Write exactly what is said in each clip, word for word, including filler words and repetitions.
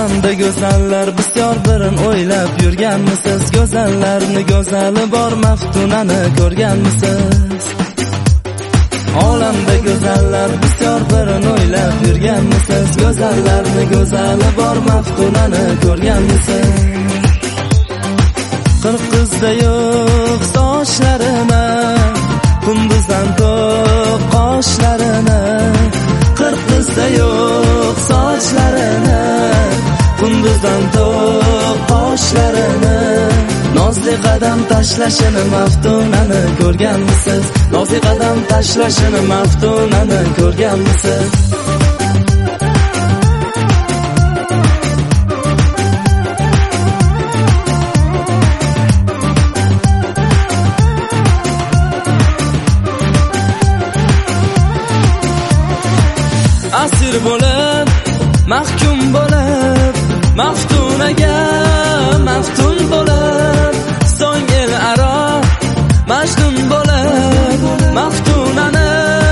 Olamda go'zallar bisyor birin o'ylab yurganmisiz? Go'zallarni go'zali bor maftunani ko'rganmisiz? Olamda go'zallar bisyor birin o'ylab yurganmisiz? Go'zallarni go'zali bor maftunani ko'rganmisiz? Qirq qizda yo'q sochlarini, kunduzdan to'q qoshlarini. Qirq qizda yo'q sochlarini, kunduzdan to'q qoshlarini. Nozli qadam tashlashini maftunani ko'rganmisiz? Nozli qadam tashlashini maftunani ko'rganmisiz? Asir bo'lib, mahkum bo'lib, maftunaga maftun bo'lib, so'ng el aro majnun bo'lib, maftunani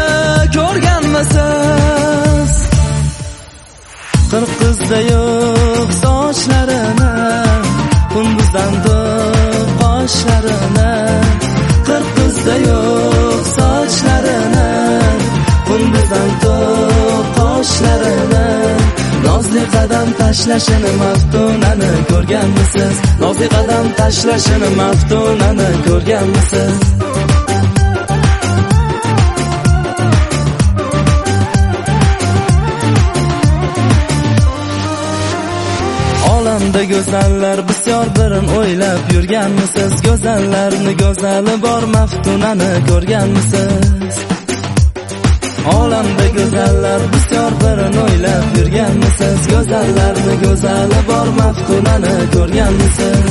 ko'rganmisiz? Qirq qizda yo'q sochlarini, kunduzdan to'q qoshlarini. Qirq qizda yo'q sochlarini, kunduzdan to'q qoshlarini. Nozli qadam tashlashini maftunani ko'rganmisiz? Nozli qadam tashlashini maftunani ko'rganmisiz? Olamda go'zallar bisyor birin o'ylab yurganmisiz? Go'zallarni go'zali bor maftunani ko'rganmisiz? Olamda go'zallar bisyor birin o'ylab yurganmisiz? Go'zallarni go'zali bor maftunani ko'rganmisiz?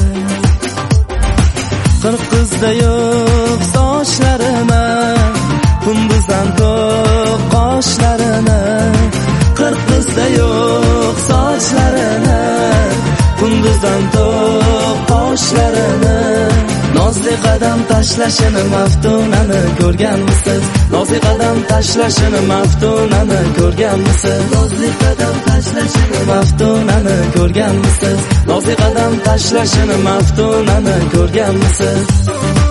Qirq qizda yo'q sochlarini, kunduzdan to'q qoshlarini. Qirq qizda yo'q sochlarini, kunduzdan to'q qoshlarini. Nozli qadam tashlashini maftunani ko'rganmisiz? Nozli qadam tashlashini maftunani ko'rganmisiz? Nozli qadam tashlashini maftunani ko'rganmisiz? Nozli qadam tashlashini maftunani ko'rganmisiz?